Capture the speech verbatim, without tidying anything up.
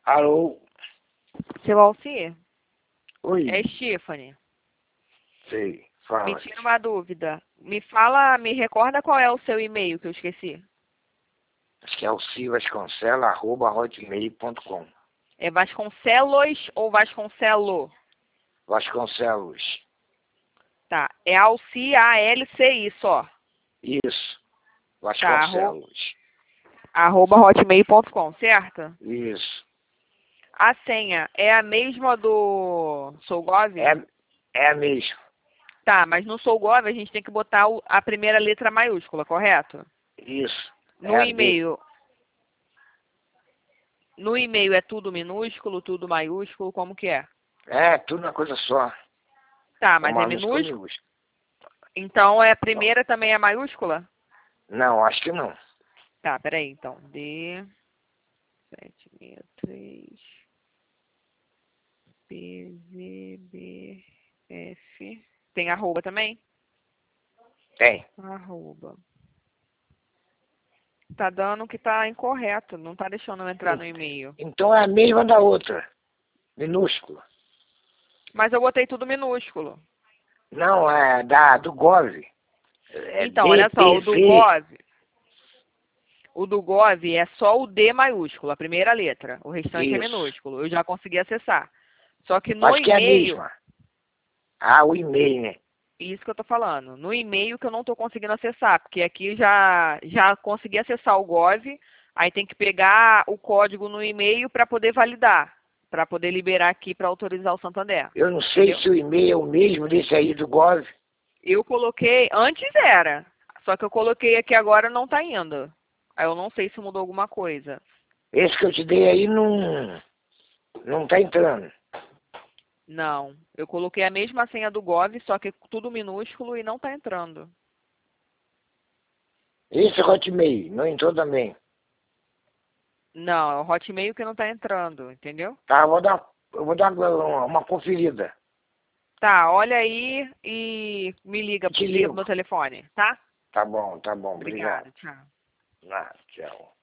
Alô? Seu Alci, Oi. é Stephanie. Sei, fala. Me tira uma dúvida. Me fala, me recorda qual é o seu e-mail que eu esqueci. Acho que é o Vasconcelos, arroba hotmail ponto com. É Vasconcelos ou Vasconcelo? Vasconcelos. Tá. É Alci, A L C I só. Isso. Tá. Arro... Vasconcelos. Arroba hotmail ponto com, certo? Isso. A senha é a mesma do SouGov? É, é mesmo. Tá, mas no SouGov a gente tem que botar o- a primeira letra maiúscula, correto? Isso. No É e-mail. No e-mail é tudo minúsculo, tudo maiúsculo, como que é? É, tudo uma coisa só. Tá, O mas é maiúsculo minúsculo? minúsculo. Então é a primeira também é maiúscula? Não, acho que não. Tá, peraí, então. D sete seis três P V B F. Tem arroba também? Tem. Arroba. Tá dando que tá incorreto, não tá deixando eu entrar no e-mail. Então é a mesma da outra. Minúscula. Mas eu botei tudo minúsculo. Não, é da, do Gov. É Então, olha só, o do B P V. Gov, o do Gov é só o D maiúsculo, a primeira letra. O restante é Isso. minúsculo. Eu já consegui acessar. Só que no Acho que é a e-mail, mesma. Ah, o e-mail, né? isso que eu tô falando. No e-mail que eu não tô conseguindo acessar, porque aqui já já consegui acessar o Gov, aí tem que pegar o código no e-mail para poder validar, para poder liberar aqui para autorizar o Santander. Eu não sei Entendeu? se o e-mail é o mesmo desse aí do Gov. Eu coloquei, antes era, só que eu coloquei aqui agora não tá indo. Aí eu não sei se mudou alguma coisa. Esse que eu te dei aí não, não tá entrando. Não, eu coloquei a mesma senha do Gov, só que tudo minúsculo e não tá entrando. Esse Hotmail não entrou também. Não, é o Hotmail que não tá entrando, entendeu? Tá, eu vou dar, eu vou dar uma, uma conferida. Tá, olha aí e me liga, Te liga pro ligo. meu telefone, tá? Tá bom, tá bom, Obrigada, obrigado. tchau. Ah, tchau.